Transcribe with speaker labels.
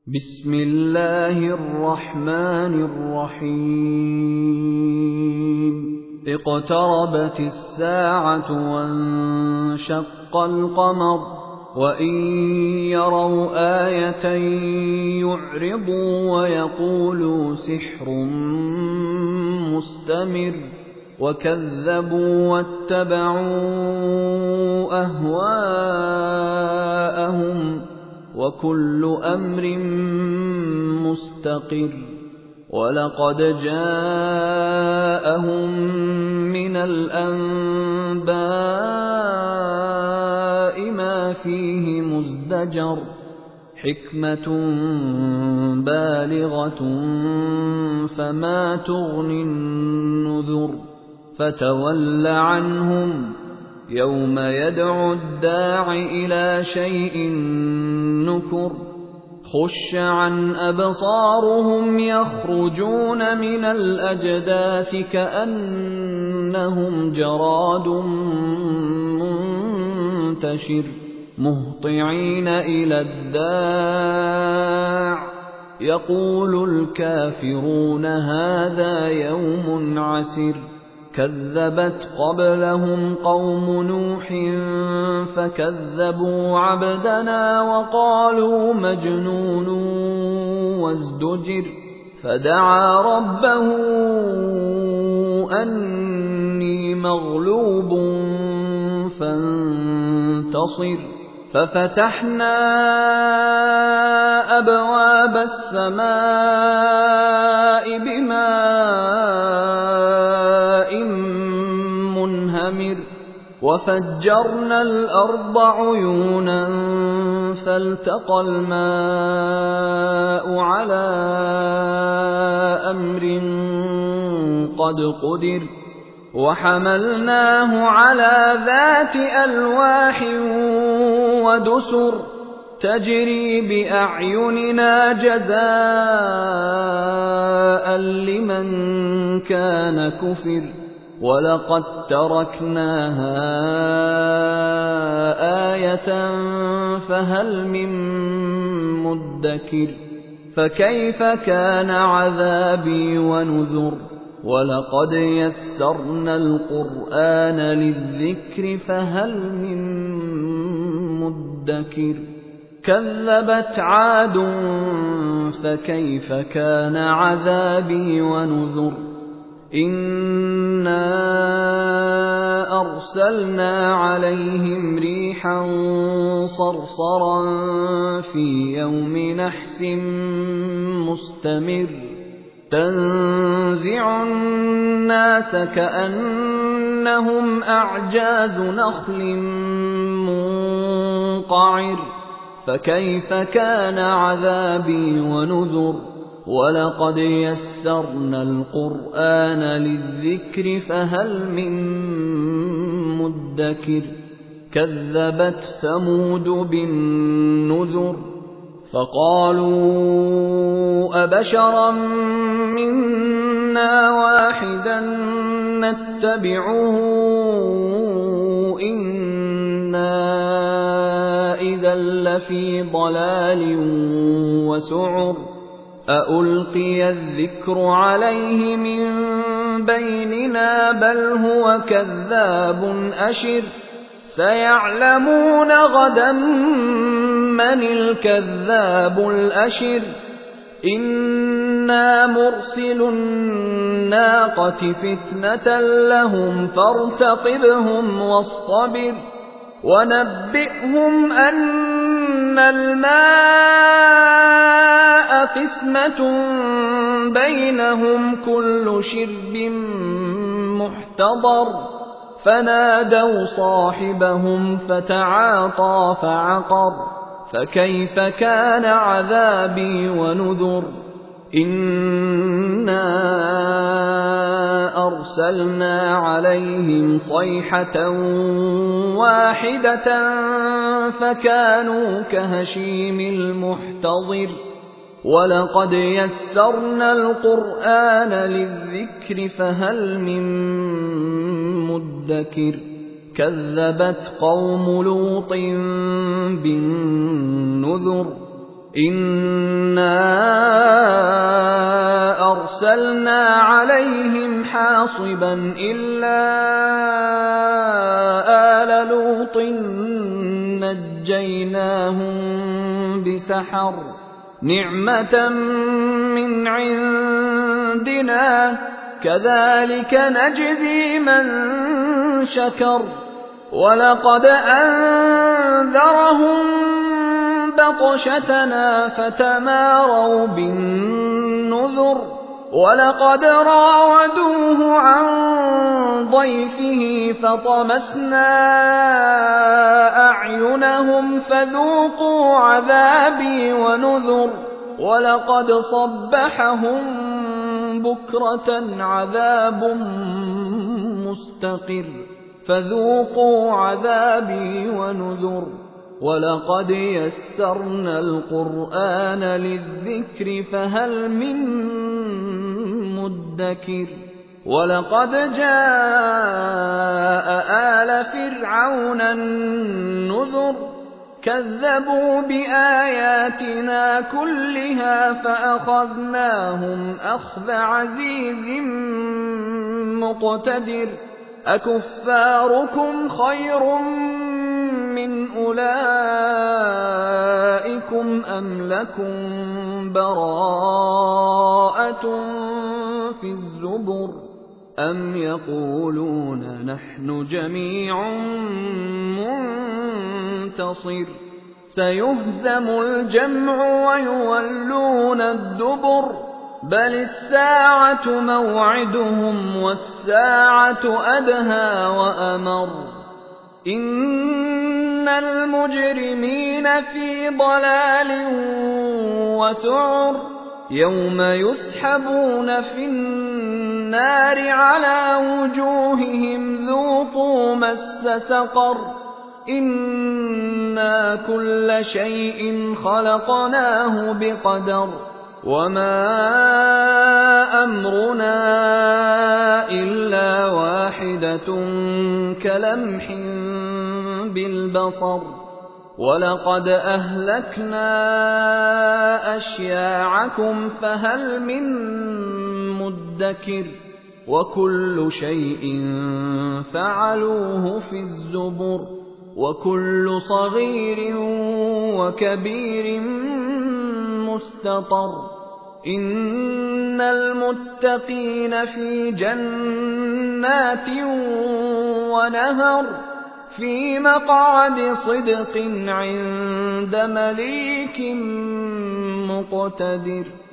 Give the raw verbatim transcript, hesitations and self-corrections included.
Speaker 1: بسم الله الرحمن الرحيم اقتربت الساعة وانشق القمر وإن يروا آية يعرضوا ويقولوا سحر مستمر وكذبوا واتبعوا أهواءهم وكل أمر مستقر ولقد جاءهم من الأنباء ما فيه مزدجر حكمة بالغة فما تغني النذر فتول عنهم يوم يدعو الداع إلى شيء نكر خش عن أبصارهم يخرجون من الأجداث كأنهم جراد منتشر مهطعين إلى الداع يقول الكافرون هذا يوم عسر كذبت قبلهم قوم نوح فكذبوا عبدنا وقالوا مجنون وازدجر فدعا ربه أني مغلوب فانتصر ففتحنا أبواب السماء بماء منهمر وفجرنا الأرض عيونا فالتقى الماء على أمر قد قدر وحملناه على ذات ألواح ودسر تجري بأعيننا جزاء لمن كان كفر ولقد تركناها آية فهل من مدكر فكيف كان عذابي ونذر ولقد يسرنا القرآن للذكر فهل من مدكر كذبت عاد فكيف كان عذابي ونذر إنا أرسلنا عليهم ريحا صرصرا في يوم نحس مستمر تنزع الناس كأنهم أعجاز نخل منقعر فكيف كان عذابي ونذر ولقد يسرنا القرآن للذكر فهل من مدكر كذبت ثمود بالنذر فقالوا أبشرا منا واحدا نتبعه إنا إذا لفي ضلال وسعر أألقي الذكر عليه من بيننا بل هو كذاب أشر سيعلمون غدا من الكذاب الأشر إنا مرسل الناقة فتنة لهم فارتقبهم واصطبر ونبئهم أن الماء قسمة بينهم كل شرب محتضر فنادوا صاحبهم فتعاطى فعقر فكيف كان عذابي ونذر إنا أرسلنا عليهم صيحة واحدة فكانوا كهشيم المحتضر ولقد يسرنا القرآن للذكر فهل من مدكر كذبت قوم لوط بالنذر إِنَّا أَرْسَلْنَا عَلَيْهِمْ حَاصِبًا إِلَّا آلَ لُوطٍ نَجَّيْنَاهُم بِسَحَرٍ نِعْمَةً مِّنْ عِندِنَا ۚ كَذَٰلِكَ نَجْزِي مَن شَكَرَ. وَلَقَدْ أَنذَرَهُم بَطْشَتَنَا فَتَمَارَوْا بِالنُّذُرِ. وَلَقَدْ رَاوَدُوهُ عَن ضَيْفِهِ فَطَمَسْنَا أَعْيُنَهُمْ فَذُوقُوا عَذَابِي وَنُذُرِ. وَلَقَدْ صَبَّحَهُم بُكْرَةً عَذَابٌ مُّسْتَقِرٌّ فَذُوقُوا عَذَابِي وَنُذُرِ. وَلَقَدْ يَسَّرْنَا الْقُرْآنَ لِلذِّكْرِ فَهَلْ مِن مُّدَّكِرٍ. وَلَقَدْ جَاءَ آلَ فِرْعَوْنَ النُّذُرُ. كَذَّبُوا بِآيَاتِنَا كُلِّهَا فَأَخَذْنَاهُمْ أَخْذَ عَزِيزٍ مُّقْتَدِرٍ. أَكُفَّارُكُمْ خَيْرٌ مِّنْ أُولَٰئِكُمْ أَمْ لَكُم بَرَاءَةٌ فِي الزُّبُرِ أَمْ يَقُولُونَ نَحْنُ جَمِيعٌ مُّنتَصِرٌ سَيُهْزَمُ الْجَمْعُ وَيُوَلُّونَ الدُّبُرَ بَلِ السَّاعَةُ مَوْعِدُهُمْ وَالسَّاعَةُ أَدْهَىٰ وَأَمَرُّ. إِنَّ الْمُجْرِمِينَ فِي ضَلَالٍ وَسُعُرٍ يَوْمَ يُسْحَبُونَ فِي النَّارِ عَلَىٰ وُجُوهِهِمْ ذُوقُوا مَسَّ سَقَرَ إِنَّا كُلَّ شَيْءٍ خَلَقْنَاهُ بِقَدَرٍ. وَمَا أَمْرُنَا إِلَّا وَاحِدَةٌ كَلَمْحٍ بِالْبَصَرِ وَلَقَدْ أَهْلَكْنَا أَشْيَاعَكُمْ فَهَلْ مِن مُّدَّكِرٍ. وَكُلُّ شَيْءٍ فَعَلُوهُ فِي الزُّبُرِ وَكُلُّ صَغِيرٍ وَكَبِيرٍ مُّسْتَطَرٍ. إِنَّ الْمُتَّقِينَ فِي جَنَّاتٍ وَنَهَرٍ فِي مَقْعَدِ صِدْقٍ عِندَ مَلِيكٍ مُّقْتَدِرٍ.